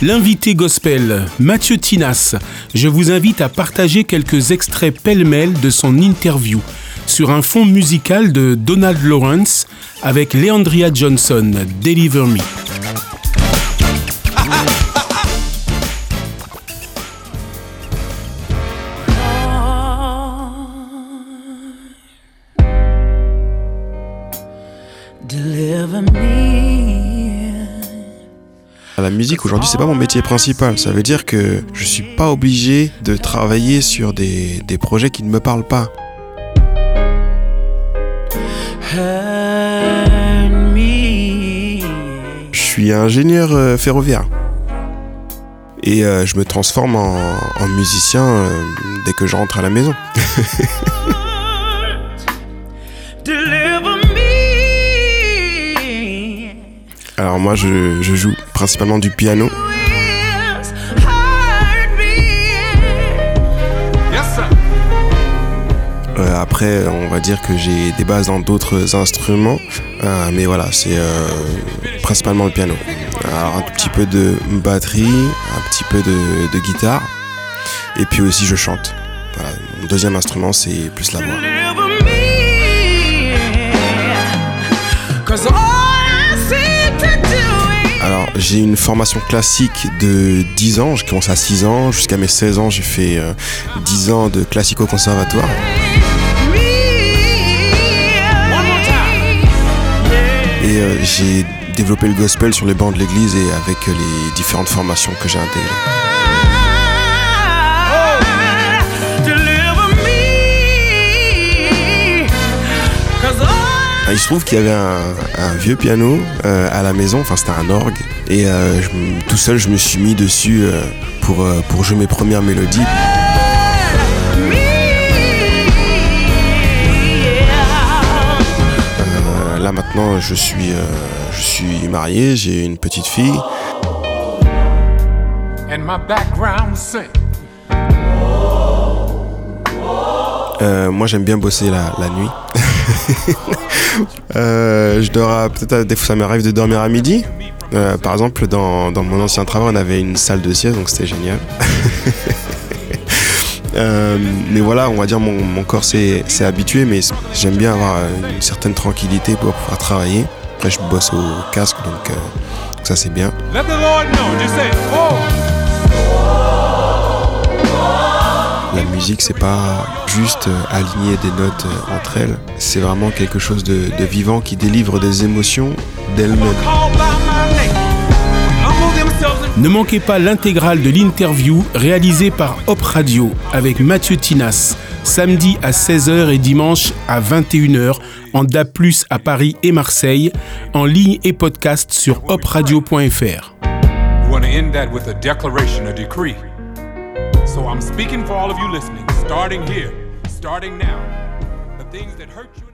L'invité gospel, Mathieu Tinas. Je vous invite à partager quelques extraits pêle-mêle de son interview sur un fond musical de Donald Lawrence avec Leandria Johnson, Deliver Me. La musique aujourd'hui c'est pas mon métier principal, ça veut dire que je suis pas obligé de travailler sur des projets qui ne me parlent pas. Je suis ingénieur ferroviaire et je me transforme en musicien dès que je rentre à la maison. Alors moi je joue principalement du piano. Après on va dire que j'ai des bases dans d'autres instruments, mais voilà c'est principalement le piano. Alors un tout petit peu de batterie, un petit peu de guitare, et puis aussi je chante. Voilà, mon deuxième instrument c'est plus la voix. Alors, j'ai une formation classique de 10 ans, j'ai commencé à 6 ans, jusqu'à mes 16 ans, j'ai fait 10 ans de classique au conservatoire. Et j'ai développé le gospel sur les bancs de l'église et avec les différentes formations que j'ai intégrées. Il se trouve qu'il y avait un vieux piano à la maison, enfin c'était un orgue, et tout seul je me suis mis dessus pour jouer mes premières mélodies. Là maintenant je suis marié, j'ai une petite fille. Moi j'aime bien bosser la nuit. Je dors peut-être des fois ça m'arrive de dormir à midi. Par exemple dans mon ancien travail on avait une salle de sieste donc c'était génial. Mais voilà, on va dire mon corps s'est habitué, mais j'aime bien avoir une certaine tranquillité pour pouvoir travailler. Après je bosse au casque donc ça c'est bien. La musique, c'est pas juste aligner des notes entre elles, c'est vraiment quelque chose de vivant qui délivre des émotions d'elle-même. Ne manquez pas l'intégrale de l'interview réalisée par Hop Radio avec Mathieu Tinas, samedi à 16h et dimanche à 21h en DAB+ à Paris et Marseille, en ligne et podcast sur hopradio.fr. So I'm speaking for all of you listening, starting here, starting now. The things that hurt you.